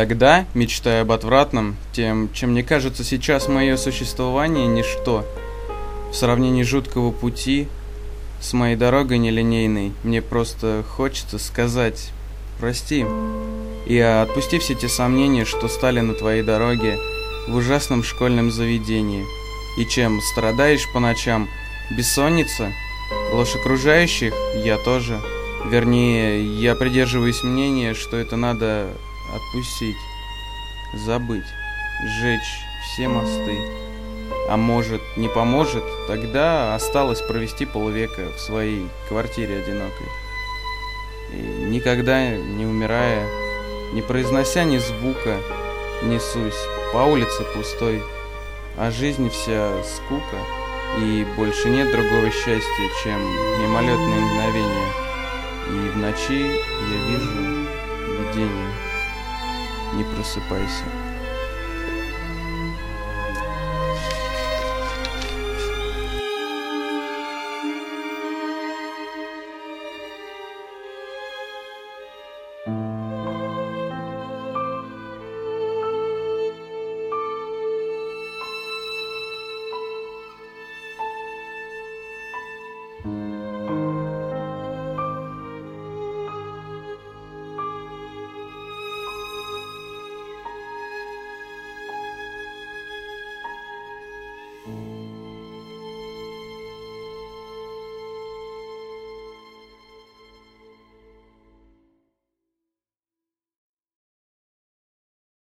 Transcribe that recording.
Тогда, мечтая об отвратном, тем, чем мне кажется сейчас мое существование, ничто, в сравнении жуткого пути с моей дорогой нелинейной, мне просто хочется сказать «прости» и отпусти все те сомнения, что стали на твоей дороге в ужасном школьном заведении. И чем страдаешь по ночам? Бессонница? Ложь окружающих? Я тоже. Вернее, я придерживаюсь мнения, что это надо отпустить, забыть, сжечь все мосты. А может, не поможет, тогда осталось провести полвека в своей квартире одинокой. И никогда не умирая, не произнося ни звука, несусь по улице пустой, а жизнь вся скука, и больше нет другого счастья, чем мимолетные мгновения. И в ночи я вижу видение. Не просыпайся.